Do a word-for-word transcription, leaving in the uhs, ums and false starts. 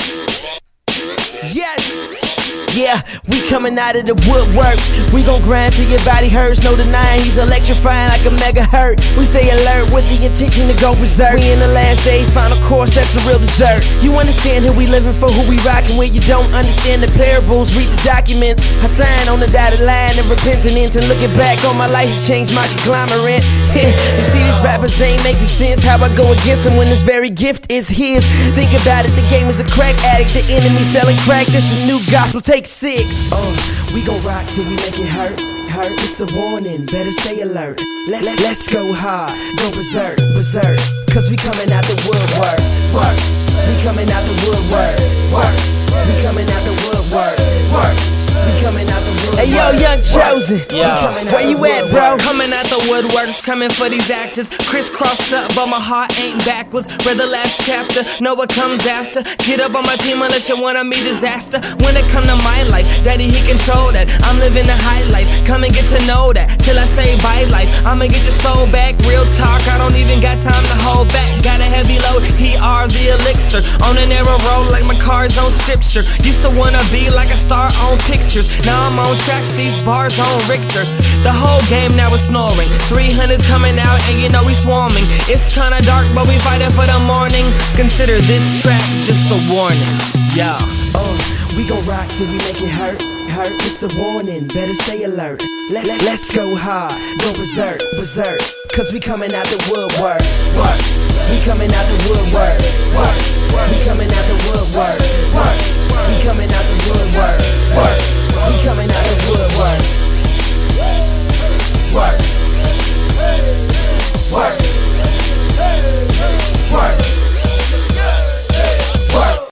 Yes. Yeah, we coming out of the woodworks. We gon' grind till your body hurts. No denying he's electrifying like a megahertz. We stay alert with the intention to go berserk. We in the last days, final course, that's a real dessert. You understand who we living for, who we rockin' with. You don't understand the parables, read the documents. I sign on the dotted line and repentance. And looking back on my life, it changed my conglomerate. You see, these rappers ain't making sense. How I go against them when this very gift is his. Think about it, the game is a crack addict. The enemy selling crack, this the new gospel, take six. Uh, we gon' rock till we make it hurt. Hurt, it's a warning, better stay alert. Let, let, let's go hard, go berserk, berserk. Cause we coming out the woodwork. Work. We coming out the woodwork. Work. We coming out the woodwork. Work. We coming out the woodwork. Hey yo, Young Chosen, yo, where you at, bro? Coming out the woodworks, coming for these actors. Crisscrossed up, but my heart ain't backwards. Read the last chapter, know what comes after. Get up on my team unless you wanna me disaster. When it come to my life, daddy he control that. I'm living the high life, come and get to know that. Till I say bye life, I'ma get your soul back. Real talk, I don't even got time to hold back. Got a heavy load, he are the elixir. On a narrow road like my car's on scripture. Used to wanna be like a star on pictures. Now I'm on tracks, these bars on Richter. The whole game now is snoring. three hundreds coming out and you know we swarming. It's kinda dark but we fighting for the morning. Consider this track just a warning. Yeah. Uh, we gon' rock till we make it hurt. Hurt, it's a warning, better stay alert. Let, let, let's go hard, go berserk, berserk. Cause we coming out the woodwork. Work. We coming out the woodwork. Work. We coming out the woodwork.